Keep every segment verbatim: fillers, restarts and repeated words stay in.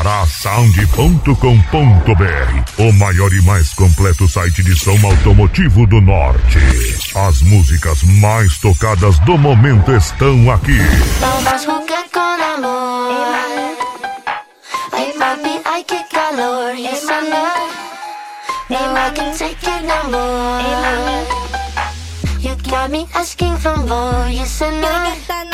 Parasound ponto com ponto br, o maior e mais completo site de som automotivo do Norte. As músicas mais tocadas do momento estão aqui. Vamos jugar con amor. Ay papi, ay que calor. Yes I know. Now I can take it no more. You got me asking for more. Yes I know.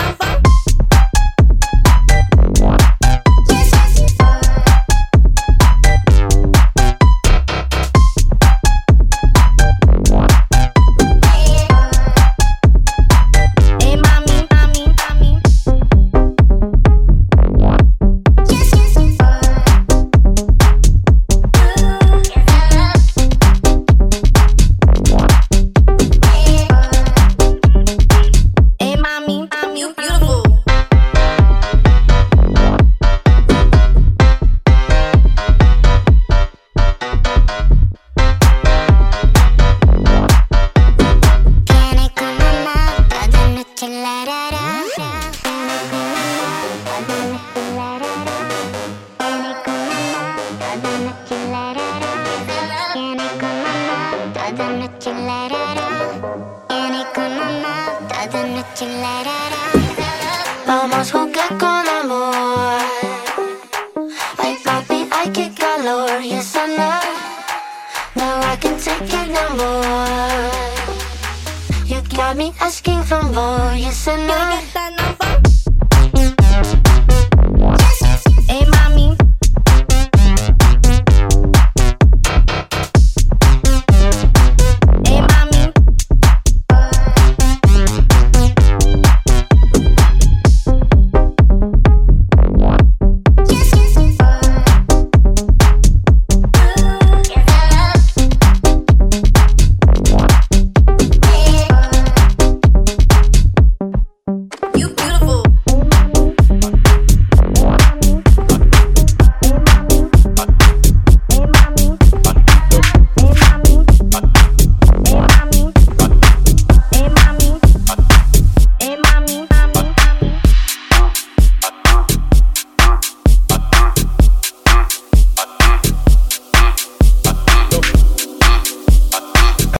Vamos jugar con amor. Ay papi, ay que calor. Yes I know. Now I can take it no more. You got me asking for more. Yes I know.